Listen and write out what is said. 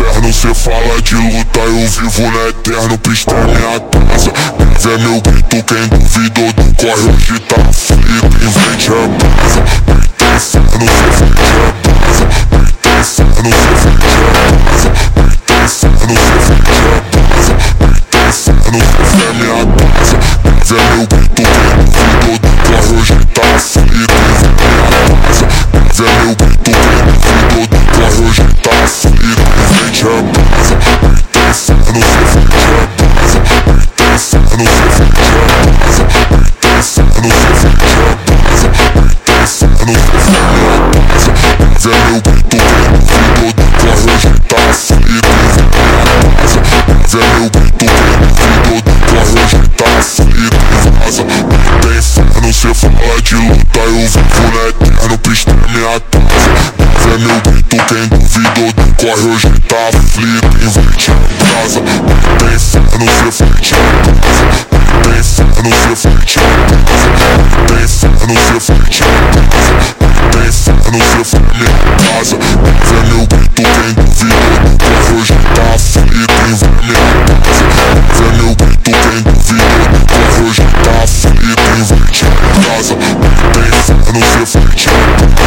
inferno. Cê fala de luta, eu vivo no eterno. Pista é minha casa, breve é meu grito. Quem duvidou do corre hoje tá aflito. Invente a brasa, peito é inferno. Cê vende a brasa, peito é inferno. Cê vende a brasa, peito é inferno. Cê vende a brasa, peito é inferno. Breve é minha casa, breve é meu grito. Quem duvidou do corre hoje tá aflito. Invente a brasa, breve é meu grito. Quem duvidou do corre hoje tá aflito. Invente a brasa, peito é inferno. Cê vende a brasa, peito é inferno. Cê vende a brasa, peito é inferno. Cê vende a brasa, peito é inferno. Breve é minha casa, breve é meu grito. Quem duvidou do corre hoje tá aflito. Invente a brasa, breve é meu grito. Quem duvidou do corre hoje tá aflito. Vaza, peito é inferno. Cê fala de luta, eu vivo no eterno. Pista é minha casa, breve é meu grito. Quem duvidou do corre hoje tá aflito. Invente a brasa, peito é inferno. Cê vende a brasa, peito é inferno. Cê vende a brasa, peito é inferno. Cê vende a brasa, peito é inferno. Cê vende minha casa, breve é meu grito. Quem duvidou do corre hoje tá aflito. Invente minha casa, breve é meu grito. Quem duvidou do corre hoje tá aflito. Invente a brasa, peito é inferno. Cê vende a brasa.